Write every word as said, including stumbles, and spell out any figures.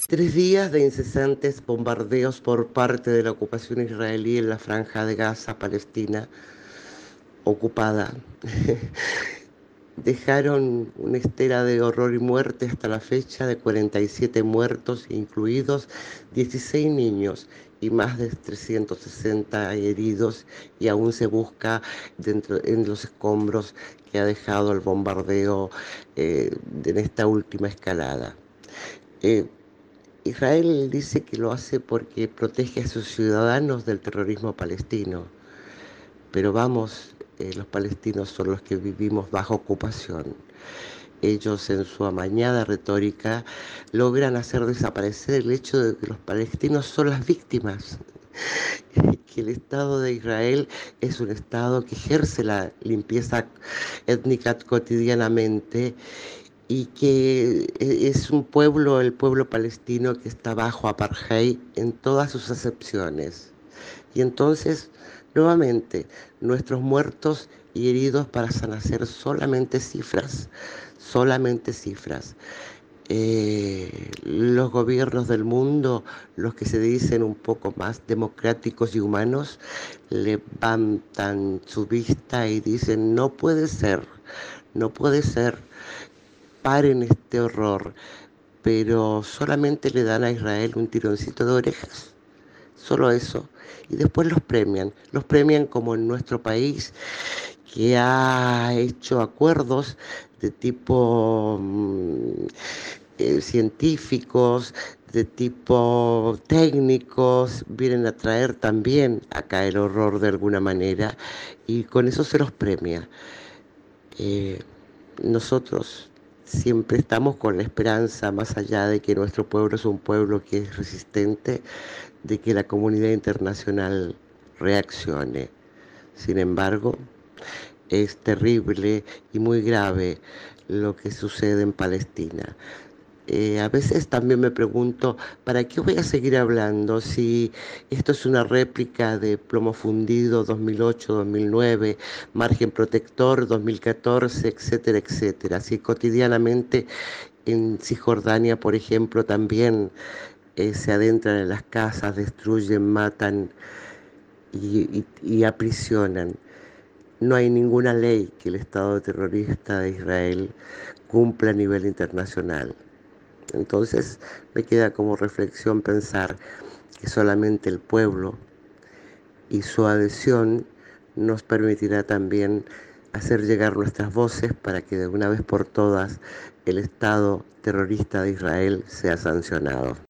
Tres días de incesantes bombardeos por parte de la ocupación israelí en la franja de Gaza, Palestina, ocupada, dejaron una estela de horror y muerte hasta la fecha de cuarenta y siete muertos, incluidos dieciséis niños y más de trescientos sesenta heridos, y aún se busca dentro en los escombros que ha dejado el bombardeo eh, en esta última escalada. Eh, Israel dice que lo hace porque protege a sus ciudadanos del terrorismo palestino, pero vamos, eh, los palestinos son los que vivimos bajo ocupación. Ellos en su amañada retórica logran hacer desaparecer el hecho de que los palestinos son las víctimas, que el Estado de Israel es un Estado que ejerce la limpieza étnica cotidianamente y que es un pueblo, el pueblo palestino, que está bajo apartheid en todas sus acepciones. Y entonces, nuevamente, nuestros muertos y heridos pasan a ser solamente cifras, solamente cifras. Eh, los gobiernos del mundo, los que se dicen un poco más democráticos y humanos, levantan su vista y dicen: no puede ser, no puede ser, paren este horror, pero solamente le dan a Israel un tironcito de orejas, solo eso, y después los premian, los premian como en nuestro país, que ha hecho acuerdos de tipo mm, eh, científicos, de tipo técnicos, vienen a traer también acá el horror de alguna manera, y con eso se los premia. Eh, Nosotros siempre estamos con la esperanza, más allá de que nuestro pueblo es un pueblo que es resistente, de que la comunidad internacional reaccione. Sin embargo, es terrible y muy grave lo que sucede en Palestina. Eh, a veces también me pregunto, ¿para qué voy a seguir hablando si esto es una réplica de Plomo Fundido dos mil ocho, dos mil nueve, Margen Protector dos mil catorce, etcétera, etcétera? Si cotidianamente en Cisjordania, por ejemplo, también eh, se adentran en las casas, destruyen, matan y, y, y aprisionan. No hay ninguna ley que el Estado terrorista de Israel cumpla a nivel internacional. Entonces me queda como reflexión pensar que solamente el pueblo y su adhesión nos permitirá también hacer llegar nuestras voces para que de una vez por todas el Estado terrorista de Israel sea sancionado.